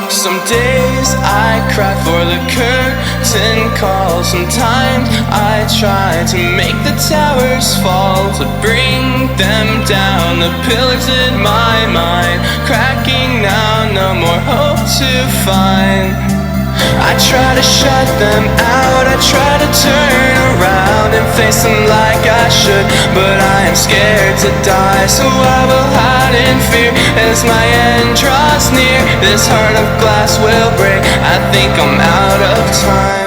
Some days I cry for the curtain call. Sometimes I try to make the towers fall, to bring them down. The pillars in my mind cracking now, no more hope to find. I try to shut them out, I try to turn around and face them like I should, but I am scared to die, so I will hide in fear as my end draws near. This heart of glass will break, I think I'm out of time.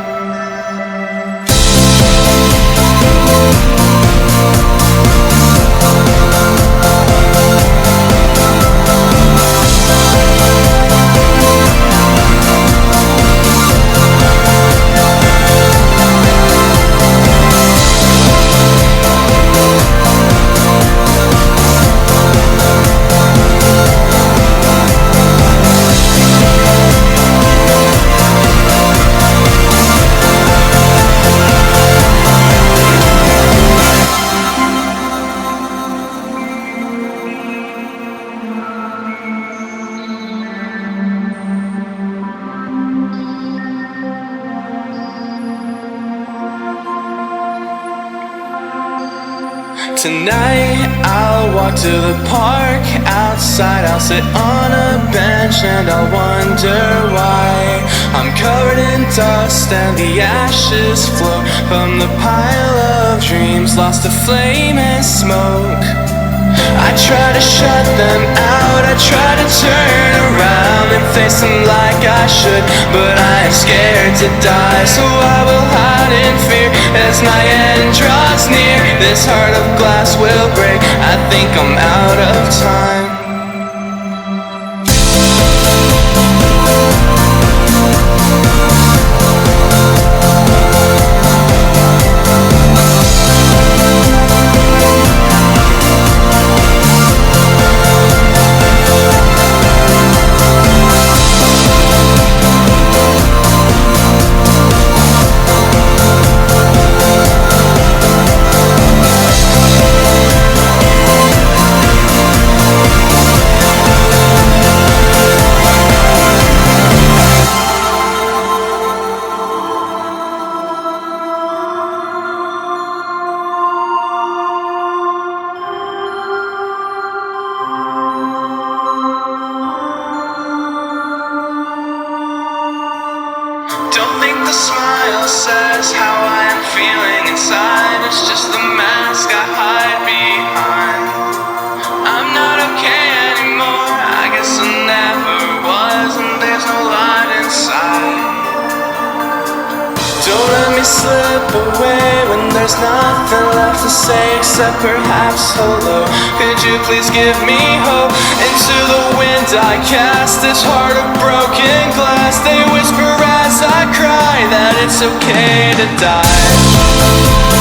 Tonight I'll walk to the park outside. I'll sit on a bench and I'll wonder why I'm covered in dust and the ashes float from the pile of dreams lost to flame and smoke. I try to shut them out, I try to turn around and face them like I should, but I am scared to die, so I will hide in fear as my end draws near. This heart of glass will break, I think I'm out of time. Don't think the smile says how I am feeling inside. It's just the mask I hide behind. I'm not okay anymore, I guess I never was, and there's no light inside. Don't let me slip away when there's nothing left to say except perhaps hello. Could you please give me hope? Into the wind I cast this heart of broken glass. They whisper as I cry that it's okay to die.